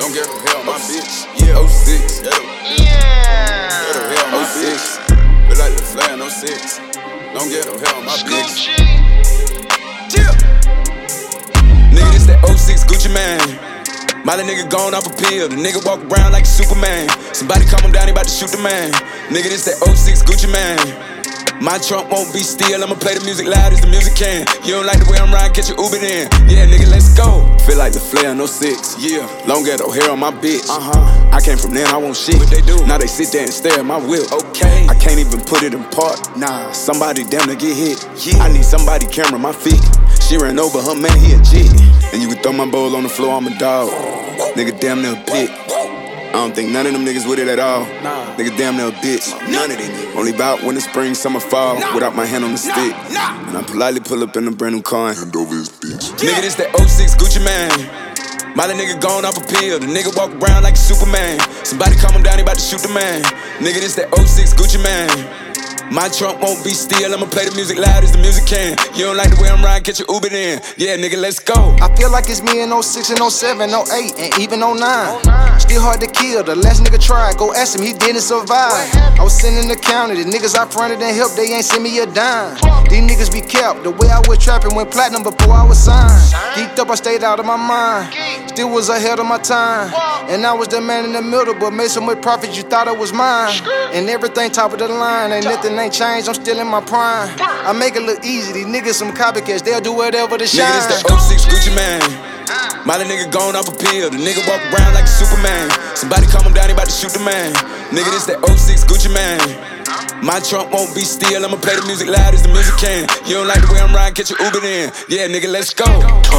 Don't get no hell, my bitch. Yeah, 06. Yeah. Get no hell, my bitch. Feel like the flare, no 6. Don't get no hell, my bitch. Yeah. Nigga, this that 06 Gucci man. Molly nigga gone off a pill. The nigga walk around like a Superman. Somebody calm him down, he about to shoot the man. Nigga, this that 06 Gucci man. My trunk won't be still, I'ma play the music loud as the music can. You don't like the way I'm riding, catch your Uber then. Yeah, nigga, let's go. Feel like the flare, no 6. Yeah, long ghetto hair on my bitch. I came from there, I want shit. What they do? Now they sit there and stare at my whip. Okay, I can't even put it in park. Nah, somebody damn to get hit. Yeah. I need somebody camera my feet. She ran over her man, he a G. And you can throw my bowl on the floor, I'm a dog. Nigga, damn near a pit. I don't think none of them niggas with it at all. Nah. Nigga, damn near a bitch. None of them niggas. Only bout winter, spring, summer, fall. Without my hand on the stick. And I politely pull up in a brand new car and hand over his bitch. Nigga, this that 06 Gucci man. Molly nigga gone off a pill. The nigga walk around like a Superman. Somebody calm him down, he about to shoot the man. Nigga, this that 06 Gucci man. My trunk won't be still, I'ma play the music loud as the music can. You don't like the way I'm riding, catch your Uber then. Yeah, nigga, let's go. I feel like it's me in 06 and 07, 08, and even 09. Still hard to kill, the last nigga tried, go ask him, he didn't survive. I was sitting in the county, the niggas I fronted and helped, they ain't send me a dime. These niggas be kept, the way I was trapping went platinum before I was signed. Geeked up, I stayed out of my mind, still was ahead of my time. And I was the man in the middle, but made so much profit you thought it was mine. And everything top of the line, ain't nothing ain't changed, I'm still in my prime. I make it look easy, these niggas some copycats, they'll do whatever to shine. Nigga, this that 06 Gucci man. Molly nigga gone off a pill, the nigga walk around like a Superman. Somebody calm him down, he about to shoot the man. Nigga, this that 06 Gucci man. My trunk won't be still, I'ma play the music loud as the music can. You don't like the way I'm riding, catch your Uber then. Yeah, nigga, let's go.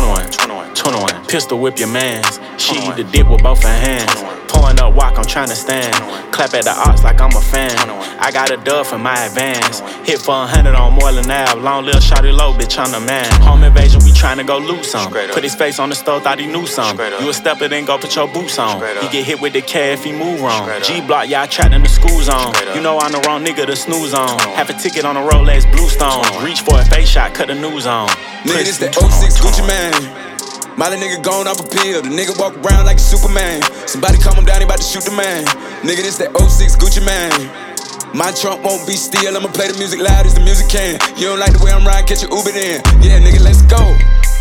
21, pistol whip your mans. She eat the dip with both her hands. Pouring up walk, I'm tryna stand. Clap at the ox like I'm a fan. I got a dub for my advance. Hit for 100 on Moreland Ave. Long little shawty low, bitch, I'm the man. Home invasion, we tryna go loot some. Put his face on the stove, thought he knew some. You a stepper, then go put your boots on. He get hit with the K if he move wrong. G-block, y'all trapped in the school zone. You know I'm the wrong nigga to snooze on. Half a ticket on a Rolex Bluestone. Reach for a face shot, cut the news on. Nigga, this that 06 Gucci man. Molly nigga gone off a pill, the nigga walk around like a Superman. Somebody calm him down, he about to shoot the man. Nigga, this that 06 Gucci man. My trunk won't be still, I'ma play the music loud as the music can. You don't like the way I'm riding, catch your Uber then. Yeah, nigga, let's go.